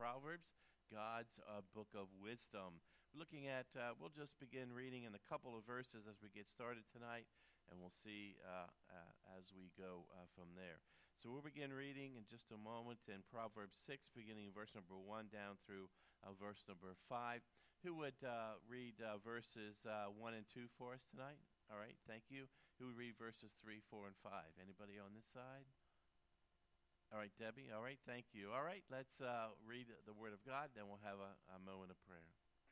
Proverbs, God's book of wisdom. We're looking at, we'll just begin reading in a couple of verses as we get started tonight, and we'll see as we go from there. So we'll begin reading in just a moment in Proverbs 6, beginning in verse number 1 down through verse number 5. Who would read verses 1 and 2 for us tonight? All right, thank you. Who would read verses 3, 4, and 5? Anybody on this side? All right, Debbie. All right, thank you. All right, let's read the Word of God, then we'll have a moment of prayer.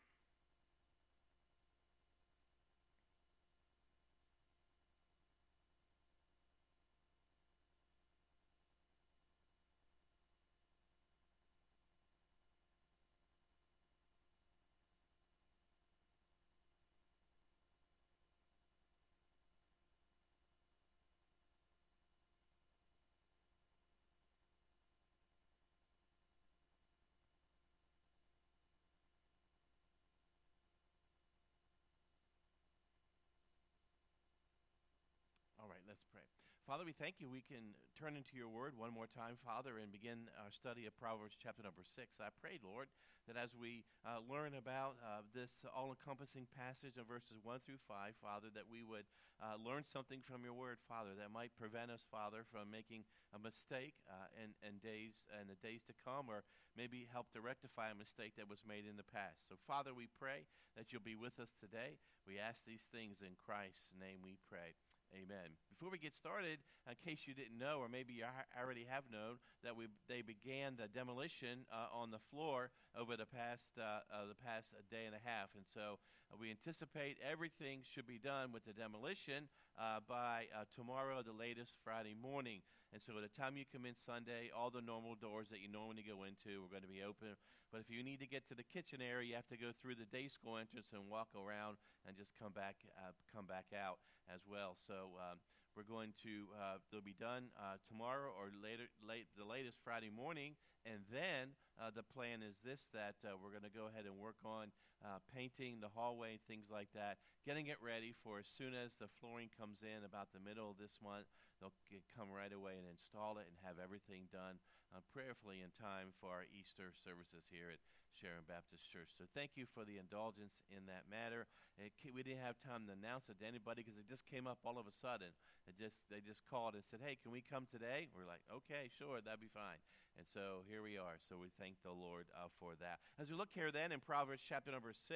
All right, let's pray. Father, we thank you. We can turn into your word one more time, Father, and begin our study of Proverbs chapter number 6. I pray, Lord, that as we learn about this all-encompassing passage of verses 1 through 5, Father, that we would learn something from your word, Father, that might prevent us, Father, from making a mistake in the days to come, or maybe help to rectify a mistake that was made in the past. So, Father, we pray that you'll be with us today. We ask these things in Christ's name we pray. Amen. Before we get started, in case you didn't know, or maybe you already have known, that they began the demolition on the floor over the past day and a half, and so we anticipate everything should be done with the demolition by tomorrow, the latest Friday morning. And so by the time you come in Sunday, all the normal doors that you normally go into are going to be open. But if you need to get to the kitchen area, you have to go through the day school entrance and walk around and just come back out as well. So we're going to they'll be done tomorrow or the latest Friday morning. And then the plan is this, that we're going to go ahead and work on painting the hallway and things like that, getting it ready for as soon as the flooring comes in about the middle of this month. They'll come right away and install it and have everything done prayerfully in time for our Easter services here at Sharon Baptist Church. So thank you for the indulgence in that matter. We didn't have time to announce it to anybody because it just came up all of a sudden. They just called and said, "Hey, can we come today?" We're like, "Okay, sure, that'd be fine." And so here we are. So we thank the Lord for that. As we look here then in Proverbs chapter number 6,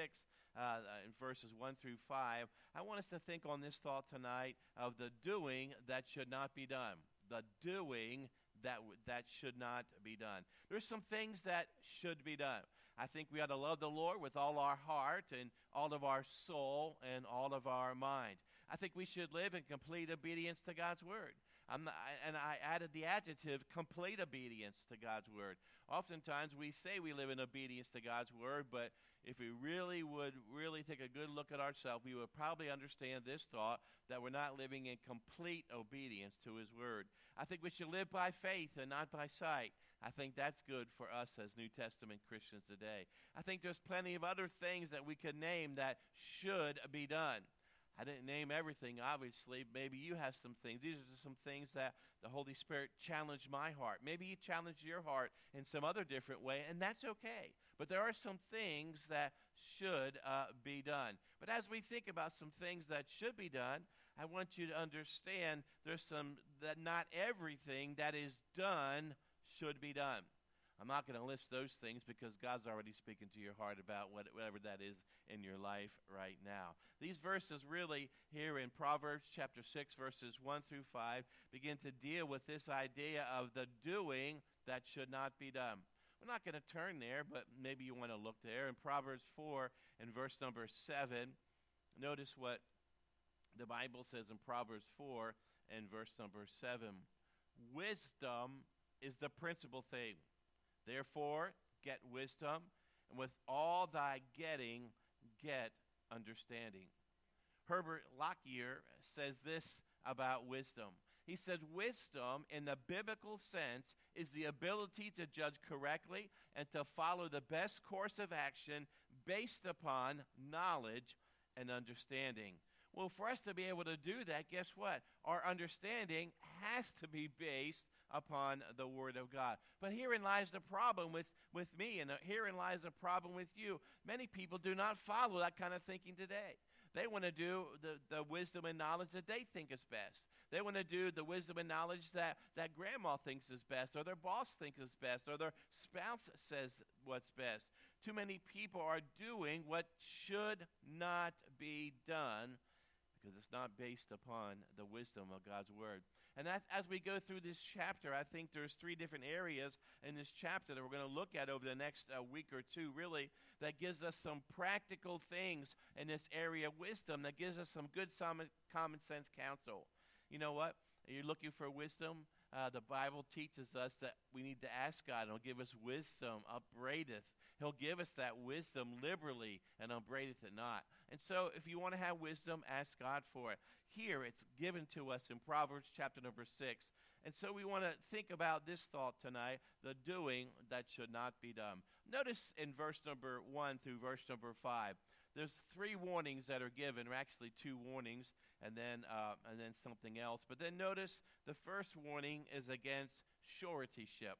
in verses 1 through 5, I want us to think on this thought tonight of the doing that should not be done. The doing that should not be done. There's some things that should be done. I think we ought to love the Lord with all our heart and all of our soul and all of our mind. I think we should live in complete obedience to God's word. And I added the adjective complete obedience to God's word. Oftentimes we say we live in obedience to God's word, but if we would take a good look at ourselves, we would probably understand this thought, that we're not living in complete obedience to his word. I think we should live by faith and not by sight. I think that's good for us as New Testament Christians today. I think there's plenty of other things that we could name that should be done. I didn't name everything, obviously. Maybe you have some things. These are just some things that the Holy Spirit challenged my heart. Maybe he challenged your heart in some other different way, and that's okay. But there are some things that should be done. But as we think about some things that should be done, I want you to understand that not everything that is done should be done. I'm not going to list those things because God's already speaking to your heart about whatever that is in your life right now. These verses really here in Proverbs chapter 6, verses 1 through 5, begin to deal with this idea of the doing that should not be done. We're not going to turn there, but maybe you want to look there. In Proverbs 4 and verse number 7, notice what the Bible says in Proverbs 4 and verse number 7. Wisdom is the principal thing. Therefore, get wisdom, and with all thy getting, get understanding. Herbert Lockyer says this about wisdom. He said, wisdom, in the biblical sense, is the ability to judge correctly and to follow the best course of action based upon knowledge and understanding. Well, for us to be able to do that, guess what? Our understanding has to be based upon the Word of God. But herein lies the problem with with me, and herein lies a problem with you. Many people do not follow that kind of thinking today. They want to do the wisdom and knowledge that they think is best. They want to do the wisdom and knowledge that grandma thinks is best, or their boss thinks is best, or their spouse says what's best. Too many people are doing what should not be done because it's not based upon the wisdom of God's word. And as we go through this chapter, I think there's 3 different areas in this chapter that we're going to look at over the next week or two, really, that gives us some practical things in this area of wisdom, that gives us some good common sense counsel. You know what? You're looking for wisdom? The Bible teaches us that we need to ask God, and He'll give us wisdom, upbraideth. He'll give us that wisdom liberally, and upbraideth it not. And so if you want to have wisdom, ask God for it. Here it's given to us in Proverbs chapter number 6. And so we want to think about this thought tonight, the doing that should not be done. Notice in verse number 1 through verse number 5, there's 3 warnings that are given, or actually 2 warnings, and then something else. But then notice the first warning is against suretyship.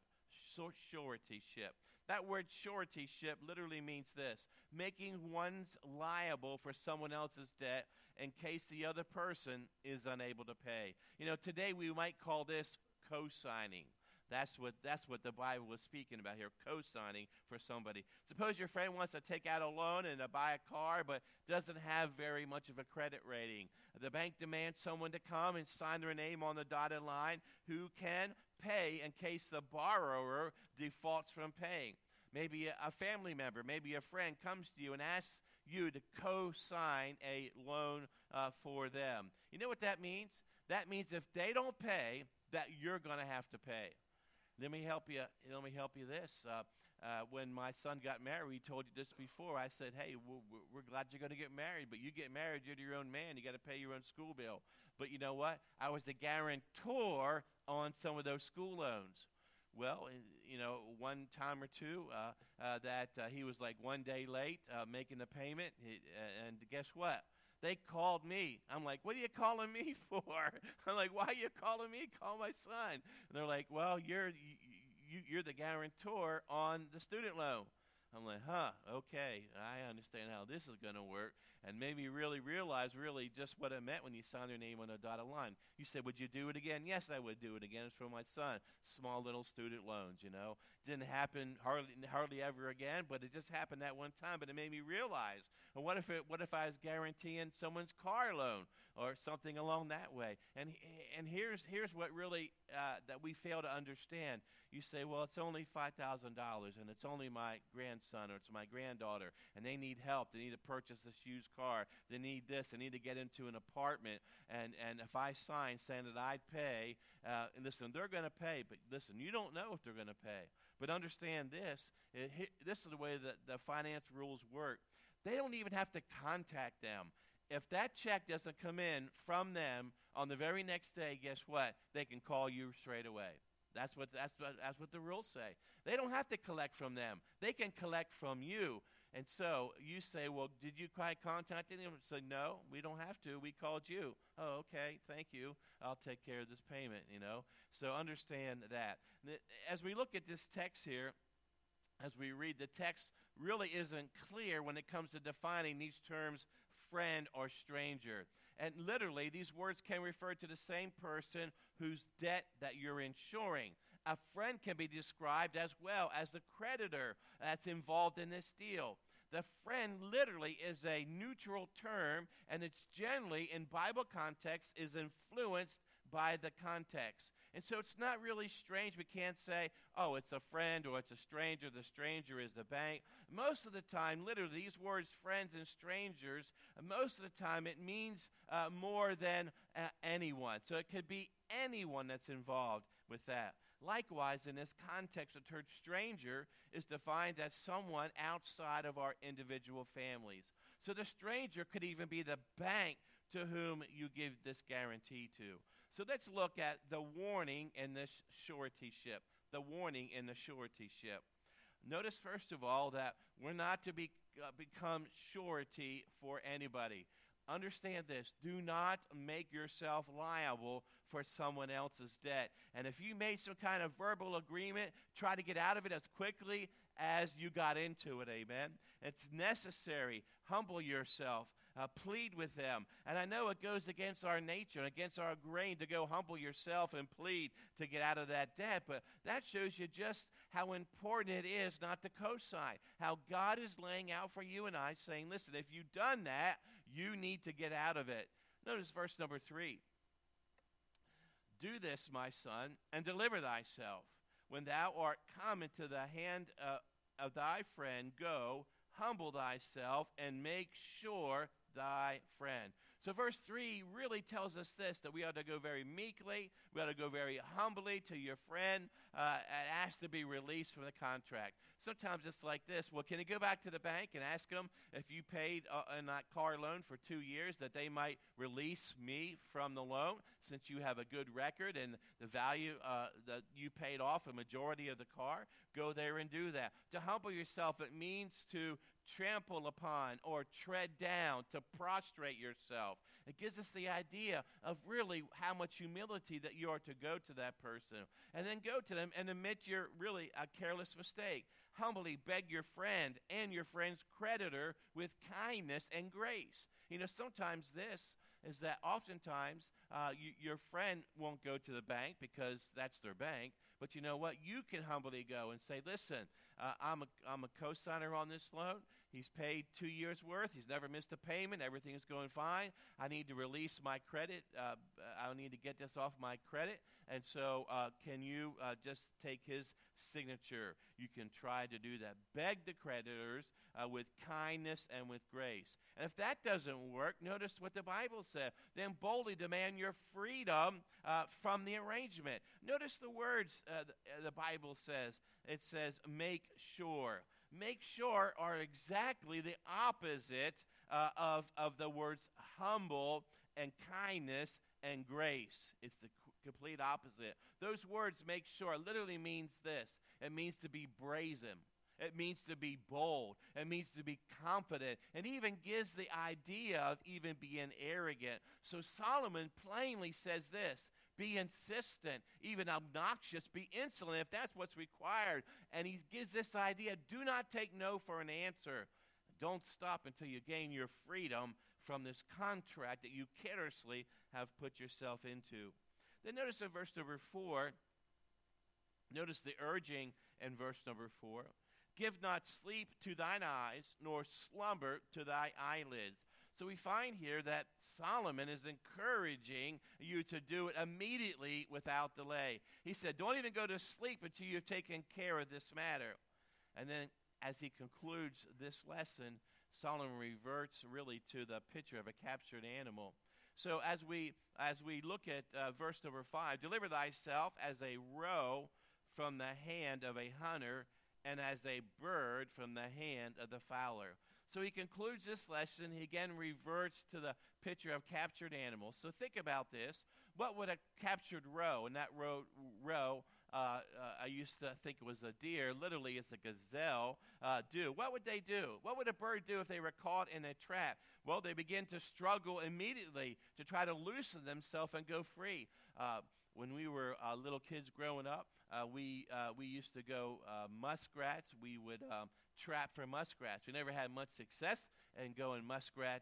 Suretyship. That word suretyship literally means this: making one's liable for someone else's debt in case the other person is unable to pay. You know, today we might call this co-signing. That's what the Bible is speaking about here, co-signing for somebody. Suppose your friend wants to take out a loan and to buy a car, but doesn't have very much of a credit rating. The bank demands someone to come and sign their name on the dotted line who can pay in case the borrower defaults from paying. Maybe a family member, maybe a friend comes to you and asks you to co-sign a loan for them. You know what that means? That means if they don't pay, that you're going to have to pay. Let me help you this. When my son got married, we told you this before. I said, hey, we're glad you're going to get married, but you get married, you're your own man. You got to pay your own school bill. But you know what? I was the guarantor on some of those school loans. Well, you know, one time or two that he was like one day late making the payment, and guess what? They called me. I'm like, what are you calling me for? I'm like, why are you calling me? Call my son. And they're like, well, you're the guarantor on the student loan. I'm like, okay, I understand how this is going to work, and maybe really realize really just what it meant when you signed your name on a dotted line. You said, would you do it again? Yes, I would do it again. It's for my son. Small little student loans, you know. Didn't happen hardly ever again, but it just happened that one time. But it made me realize, well, what if I was guaranteeing someone's car loan or something along that way? And here's what really that we fail to understand. You say, well, it's only $5,000, and it's only my grandson or it's my granddaughter, and they need help. They need to purchase this used car. They need this. They need to get into an apartment. And if I sign saying that I'd pay, and listen, they're going to pay. But listen, you don't know if they're going to pay. But understand this. This is the way that the finance rules work. They don't even have to contact them. If that check doesn't come in from them on the very next day, guess what? They can call you straight away. That's what the rules say. They don't have to collect from them. They can collect from you. And so you say, well, did you contact them? Say, no, we don't have to. We called you. Oh, okay, thank you. I'll take care of this payment, you know. So understand that. As we look at this text here, as we read, the text really isn't clear when it comes to defining these terms, friend or stranger. And literally, these words can refer to the same person whose debt that you're insuring. A friend can be described as well as the creditor that's involved in this deal. The friend literally is a neutral term, and it's generally, in Bible context, is influenced by the context. And so it's not really strange. We can't say, oh, it's a friend or it's a stranger. The stranger is the bank. Most of the time, literally, these words, friends and strangers, most of the time it means more than anyone. So it could be anyone that's involved with that. Likewise, in this context, the term stranger is defined as someone outside of our individual families. So the stranger could even be the bank to whom you give this guarantee to. So let's look at the warning in this suretyship. The warning in the suretyship. Notice, first of all, that we're not to become surety for anybody. Understand this. Do not make yourself liable for someone else's debt. And if you made some kind of verbal agreement, try to get out of it as quickly as you got into it, amen? It's necessary. Humble yourself. Plead with them. And I know it goes against our nature and against our grain to go humble yourself and plead to get out of that debt, but that shows you just how important it is not to co-sign, how God is laying out for you and I, saying, listen, if you've done that, you need to get out of it. Notice verse number 3. Do this, my son, and deliver thyself. When thou art come into the hand of thy friend, go, humble thyself, and make sure thy friend. So verse 3 really tells us this, that we ought to go very meekly, we ought to go very humbly to your friend and ask to be released from the contract. Sometimes it's like this, well, can you go back to the bank and ask them if you paid in that car loan for 2 years that they might release me from the loan since you have a good record and the value that you paid off a majority of the car? Go there and do that. To humble yourself, it means to trample upon or tread down, to prostrate yourself. It gives us the idea of really how much humility that you are to go to that person. And then go to them and admit you're really a careless mistake. Humbly beg your friend and your friend's creditor with kindness and grace. You know, sometimes this is that oftentimes your friend won't go to the bank because that's their bank. But you know what? You can humbly go and say, listen, I'm a co-signer on this loan. He's paid 2 years' worth. He's never missed a payment. Everything is going fine. I need to release my credit. I need to get this off my credit. And so can you just take his signature? You can try to do that. Beg the creditors with kindness and with grace. And if that doesn't work, notice what the Bible said. Then boldly demand your freedom from the arrangement. Notice the words the Bible says. It says, make sure. Make sure are exactly the opposite of the words humble and kindness and grace. It's the complete opposite. Those words, make sure, literally means this. It means to be brazen. It means to be bold. It means to be confident. It even gives the idea of even being arrogant. So Solomon plainly says this. Be insistent, even obnoxious, be insolent if that's what's required. And he gives this idea, do not take no for an answer. Don't stop until you gain your freedom from this contract that you carelessly have put yourself into. Then notice in verse number 4, notice the urging in verse number 4. Give not sleep to thine eyes, nor slumber to thy eyelids. So we find here that Solomon is encouraging you to do it immediately without delay. He said, don't even go to sleep until you've taken care of this matter. And then as he concludes this lesson, Solomon reverts really to the picture of a captured animal. So as we look at verse number 5, deliver thyself as a roe from the hand of a hunter, and as a bird from the hand of the fowler. So he concludes this lesson. He again reverts to the picture of captured animals. So think about this. What would a captured roe, and that roe, I used to think it was a deer, literally it's a gazelle, do? What would they do? What would a bird do if they were caught in a trap? Well, they begin to struggle immediately to try to loosen themselves and go free. When we were little kids growing up, we used to go muskrats. We would trap for muskrats. We never had much success in going muskrat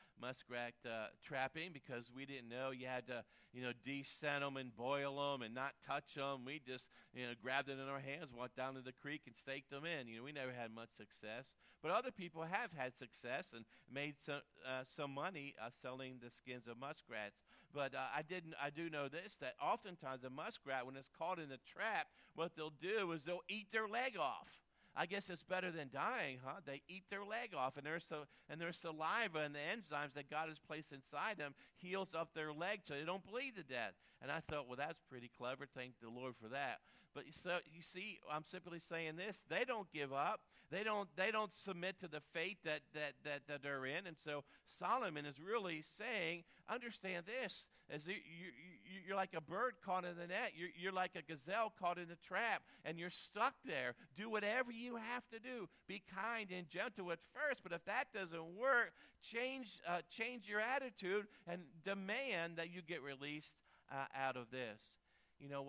trapping because we didn't know you had to, descent them and boil them and not touch them. We just, grabbed it in our hands, walked down to the creek and staked them in. We never had much success. But other people have had success and made some money selling the skins of muskrats. But I do know this, that oftentimes a muskrat, when it's caught in a trap, what they'll do is they'll eat their leg off. I guess it's better than dying, huh? They eat their leg off, and their saliva and the enzymes that God has placed inside them heals up their leg so they don't bleed to death. And I thought, well, that's pretty clever. Thank the Lord for that. But so you see, I'm simply saying this: they don't give up. They don't submit to the fate that they're in. And so Solomon is really saying, understand this: as you're like a bird caught in the net. You're like a gazelle caught in a trap, and you're stuck there. Do whatever you have to do. Be kind and gentle at first, but if that doesn't work, change your attitude and demand that you get released out of this. You know what?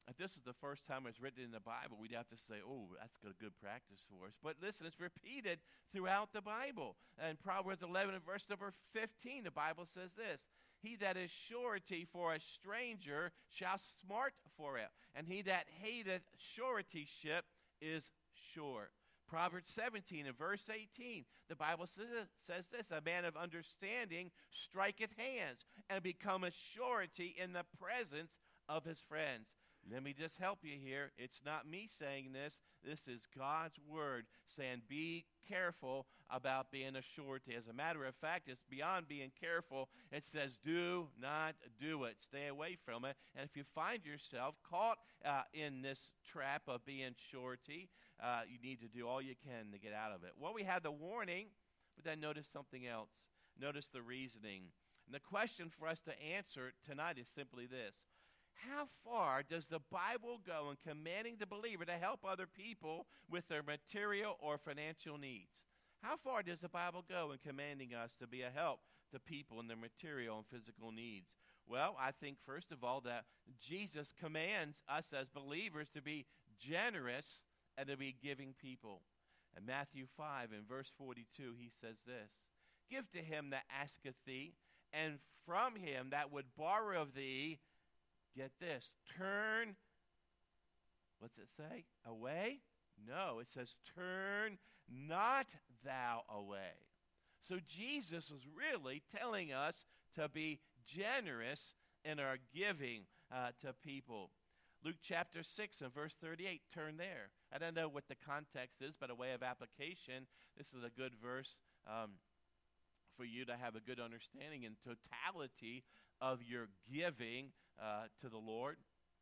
If this was the first time it's written in the Bible, we'd have to say, oh, that's good practice for us. But listen, it's repeated throughout the Bible. And Proverbs 11 and verse number 15, the Bible says this: he that is surety for a stranger shall smart for it, and he that hateth suretyship is sure. Proverbs 17 and verse 18, the Bible says this: a man of understanding striketh hands, and becometh surety in the presence of his friends. Let me just help you here. It's not me saying this. This is God's word saying be careful about being a surety. As a matter of fact, it's beyond being careful. It says do not do it. Stay away from it. And if you find yourself caught in this trap of being surety, you need to do all you can to get out of it. Well, we have the warning, but then notice something else. Notice the reasoning. And the question for us to answer tonight is simply this: how far does the Bible go in commanding the believer to help other people with their material or financial needs? How far does the Bible go in commanding us to be a help to people in their material and physical needs? Well, I think, first of all, that Jesus commands us as believers to be generous and to be giving people. In Matthew 5 and verse 42, he says this: give to him that asketh thee, and from him that would borrow of thee, get this, turn, what's it say? Away? No, it says turn not thou away. So Jesus is really telling us to be generous in our giving to people. Luke chapter 6 and verse 38, turn there. I don't know what the context is, but a way of application, this is a good verse for you to have a good understanding and totality of your giving to the Lord.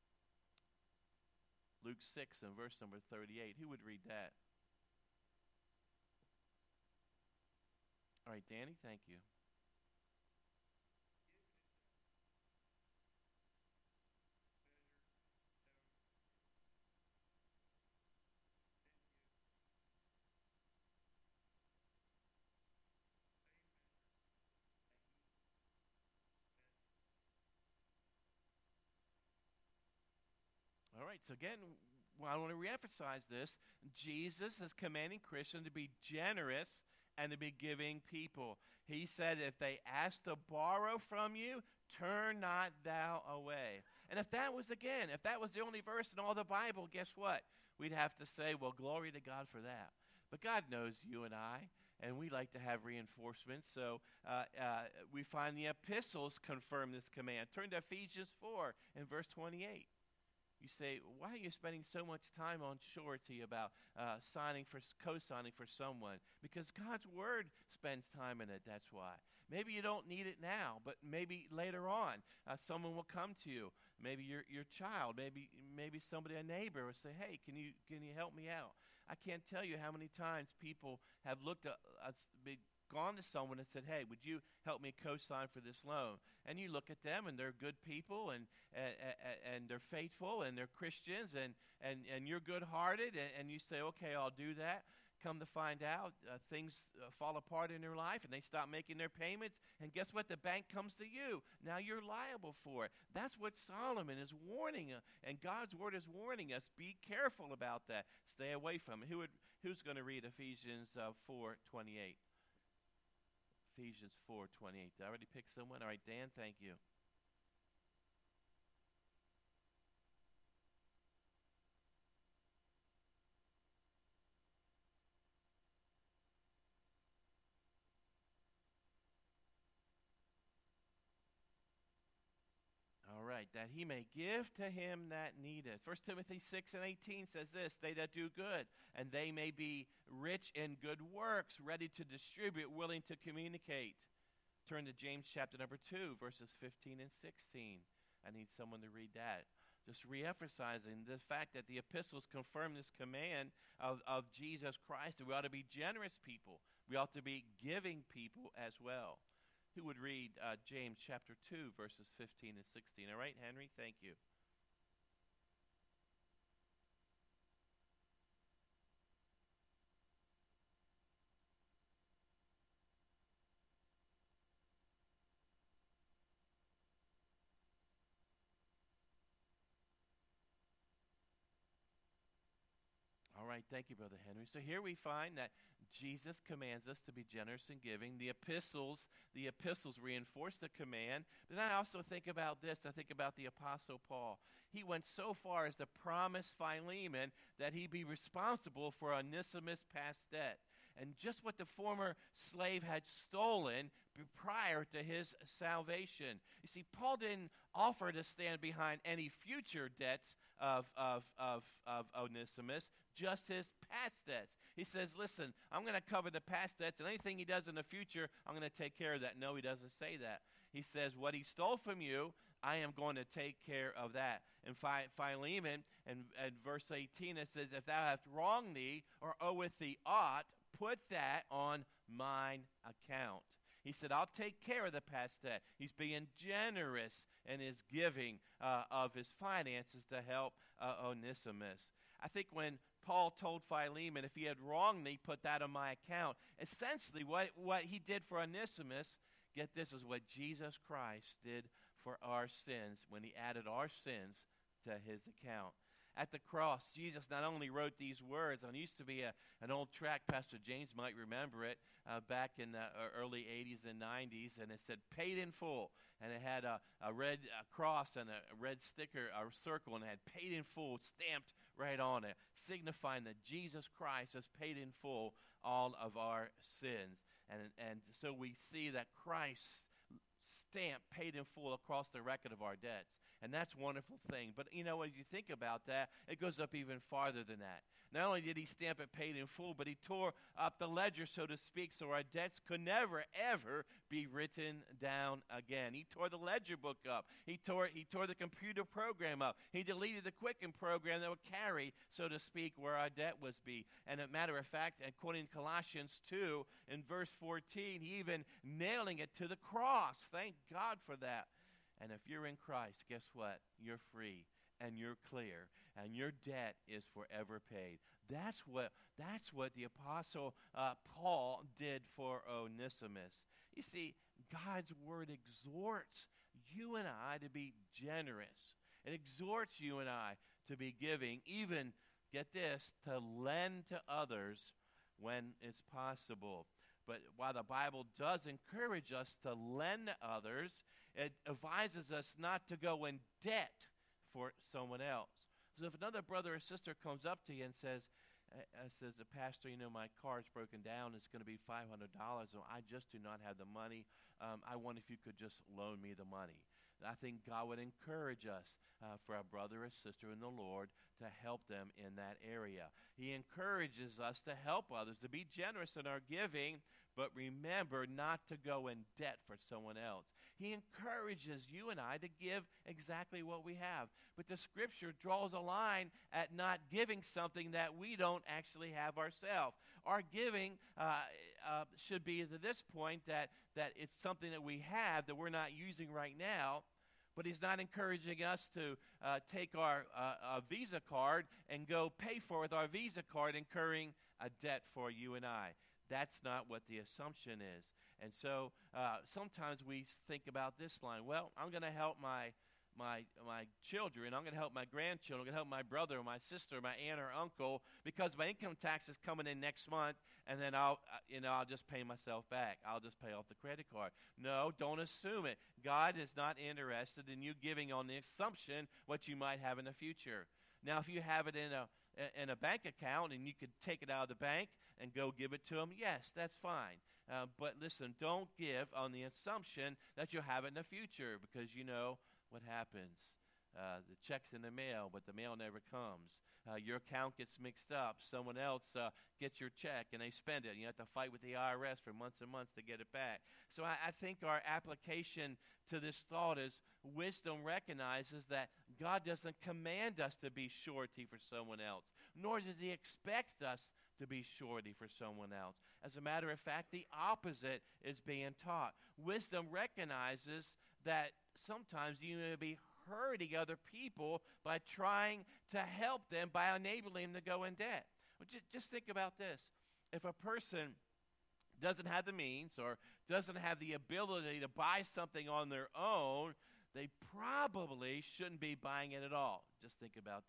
Luke 6 and verse number 38. Who would read that? All right, Danny, thank you. All right, so again, I want to reemphasize this. Jesus is commanding Christians to be generous and to be giving people. He said, if they ask to borrow from you, turn not thou away. And if that was the only verse in all the Bible, guess what? We'd have to say, well, glory to God for that. But God knows you and I, and we like to have reinforcements. So we find the epistles confirm this command. Turn to Ephesians 4 and verse 28. You say, why are you spending so much time on surety about co-signing for someone? Because God's word spends time in it, that's why. Maybe you don't need it now, but maybe later on someone will come to you. Maybe your child, maybe somebody, a neighbor, will say, hey, can you help me out? I can't tell you how many times people have gone to someone and said, hey, would you help me co-sign for this loan? And you look at them, and they're good people, and they're faithful, and they're Christians, and you're good-hearted, and you say, okay, I'll do that. Come to find out, things fall apart in their life, and they stop making their payments, and guess what? The bank comes to you. Now you're liable for it. That's what Solomon is warning us, and God's word is warning us. Be careful about that. Stay away from it. Who's going to read Ephesians 4:28? Ephesians 4:28. Did I already pick someone? All right, Dan, thank you. All right, that he may give to him that needeth. 1 Timothy 6 and 18 says this: they that do good, and they may be rich in good works, ready to distribute, willing to communicate. Turn to James chapter number 2, verses 15 and 16. I need someone to read that. Just reemphasizing the fact that the epistles confirm this command of Jesus Christ, that we ought to be generous people. We ought to be giving people as well. Who would read James chapter 2, verses 15 and 16? All right, Henry, thank you. right. Thank you, Brother Henry. So here we find that Jesus commands us to be generous in giving. The epistles reinforce the command. But I also think about this. I think about the Apostle Paul. He went so far as to promise Philemon that he be responsible for Onesimus' past debt. And just what the former slave had stolen prior to his salvation. You see, Paul didn't offer to stand behind any future debts of Onesimus, just his past debts. He says, listen, I'm going to cover the past debts, and anything he does in the future, I'm going to take care of that. No, he doesn't say that. He says, what he stole from you, I am going to take care of that. And Philemon, in verse 18, it says, if thou hast wronged thee, or oweth thee aught, put that on mine account. He said, I'll take care of the past debt. He's being generous in his giving of his finances to help Onesimus. I think when Paul told Philemon, if he had wronged thee, put that on my account. Essentially, what he did for Onesimus, get this, is what Jesus Christ did for our sins when he added our sins to his account. At the cross, Jesus not only wrote these words, and it used to be an old track, Pastor James might remember it, back in the early 80s and 90s, and it said, paid in full. And it had a red cross and a red sticker, a circle, and it had paid in full stamped right on it, signifying that Jesus Christ has paid in full all of our sins. And so we see that Christ's stamp paid in full across the record of our debts. And that's a wonderful thing. But, you know, when you think about that, it goes up even farther than that. Not only did he stamp it paid in full, but he tore up the ledger, so to speak, so our debts could never, ever be written down again. He tore the ledger book up. He tore the computer program up. He deleted the Quicken program that would carry, so to speak, where our debt was be. And as a matter of fact, according to Colossians 2, in verse 14, he even nailing it to the cross. Thank God for that. And if you're in Christ, guess what? You're free and you're clear and your debt is forever paid. That's what the Apostle Paul did for Onesimus. You see, God's word exhorts you and I to be generous. It exhorts you and I to be giving, even, get this, to lend to others when it's possible. But while the Bible does encourage us to lend to others, it advises us not to go in debt for someone else. So if another brother or sister comes up to you and says, the pastor, you know, my car's broken down, it's going to be $500, and I just do not have the money. I wonder if you could just loan me the money. I think God would encourage us for a brother or sister in the Lord to help them in that area. He encourages us to help others, to be generous in our giving, but remember not to go in debt for someone else. He encourages you and I to give exactly what we have. But the Scripture draws a line at not giving something that we don't actually have ourselves. Our giving should be to this point that it's something that we have that we're not using right now. But he's not encouraging us to take our Visa card and go pay for it with our Visa card, incurring a debt for you and I. That's not what the assumption is. And so sometimes we think about this line, well, I'm going to help my children, I'm going to help my grandchildren, I'm going to help my brother or my sister, my aunt or uncle, because my income tax is coming in next month, and then I'll just pay myself back. I'll just pay off the credit card. No, don't assume it. God is not interested in you giving on the assumption what you might have in the future. Now, if you have it in a bank account and you could take it out of the bank and go give it to them, yes, that's fine. But listen, don't give on the assumption that you'll have it in the future, because you know what happens. The check's in the mail, but the mail never comes. Your account gets mixed up. Someone else gets your check, and they spend it. You have to fight with the IRS for months and months to get it back. So I think our application to this thought is wisdom recognizes that God doesn't command us to be surety for someone else, nor does he expect us to be surety for someone else. As a matter of fact, the opposite is being taught. Wisdom recognizes that sometimes you may be hurting other people by trying to help them, by enabling them to go in debt. Well, just think about this. If a person doesn't have the means or doesn't have the ability to buy something on their own, they probably shouldn't be buying it at all. Just think about that.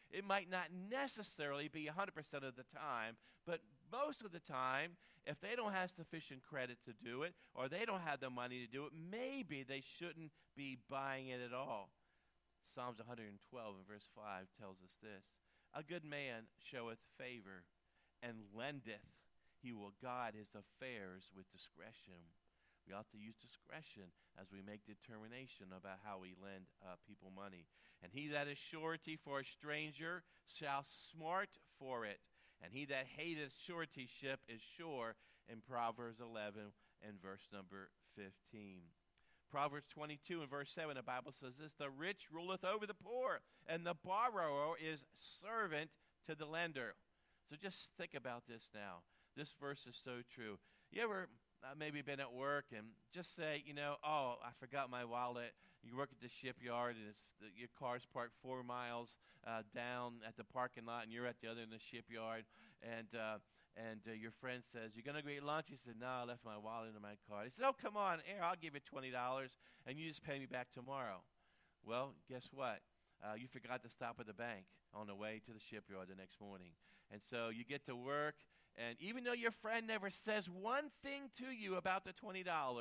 It might not necessarily be 100% of the time, but most of the time, if they don't have sufficient credit to do it, or they don't have the money to do it, maybe they shouldn't be buying it at all. Psalms 112 and verse 5 tells us this: a good man showeth favor, and lendeth. He will guide his affairs with discretion. We ought to use discretion as we make determination about how we lend people money. And he that is surety for a stranger shall smart for it. And he that hateth suretyship is sure, in Proverbs 11 and verse number 15. Proverbs 22 and verse 7, the Bible says this: the rich ruleth over the poor, and the borrower is servant to the lender. So just think about this now. This verse is so true. You ever maybe been at work and just say, oh, I forgot my wallet. You work at the shipyard, and your car's parked 4 miles down at the parking lot, and you're at the other end of the shipyard, and your friend says, "You're going to go eat lunch?" He said, "No, I left my wallet in my car." He said, "Oh, come on, here, I'll give you $20, and you just pay me back tomorrow." Well, guess what? You forgot to stop at the bank on the way to the shipyard the next morning. And so you get to work, and even though your friend never says one thing to you about the $20,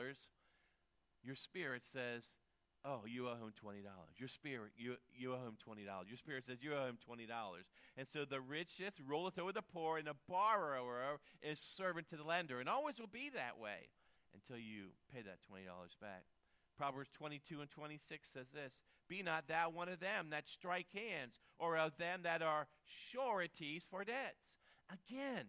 your spirit says, "Oh, you owe him $20. Your spirit, you owe him $20. Your spirit says you owe him $20. And so the richest ruleth over the poor, and the borrower is servant to the lender. And always will be that way until you pay that $20 back. Proverbs 22 and 26 says this: be not thou one of them that strike hands, or of them that are sureties for debts. Again,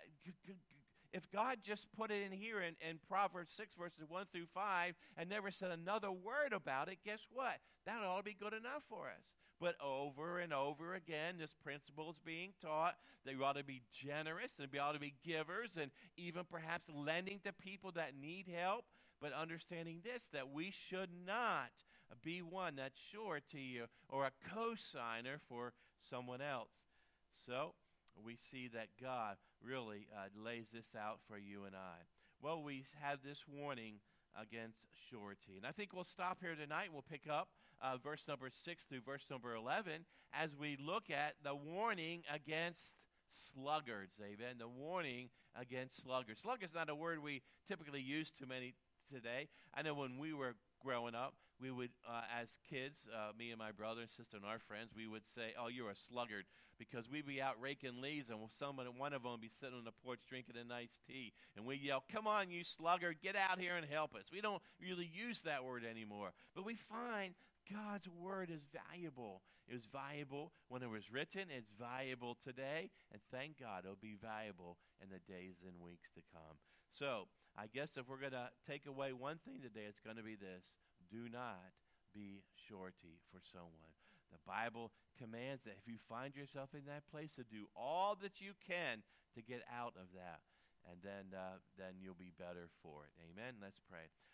if God just put it in here in Proverbs 6, verses 1 through 5, and never said another word about it, guess what? That ought to be good enough for us. But over and over again, this principle is being taught that we ought to be generous, and we ought to be givers, and even perhaps lending to people that need help, but understanding this, that we should not be one that's surety or a co-signer for someone else. So we see that God really lays this out for you and I. Well, we have this warning against surety. And I think we'll stop here tonight. We'll pick up verse number 6 through verse number 11 as we look at the warning against sluggards. Amen. The warning against sluggards. Sluggard is not a word we typically use too many today. I know when we were growing up, we would, as kids, me and my brother and sister and our friends, we would say, "Oh, you're a sluggard," because we'd be out raking leaves, and one of them would be sitting on the porch drinking a nice tea, and we yell, "Come on, you sluggard, get out here and help us." We don't really use that word anymore, but we find God's word is valuable. It was valuable when it was written. It's valuable today, and thank God it'll be valuable in the days and weeks to come. So I guess if we're going to take away one thing today, it's going to be this: do not be surety for someone. The Bible commands that if you find yourself in that place, to do all that you can to get out of that, and then you'll be better for it. Amen? Let's pray.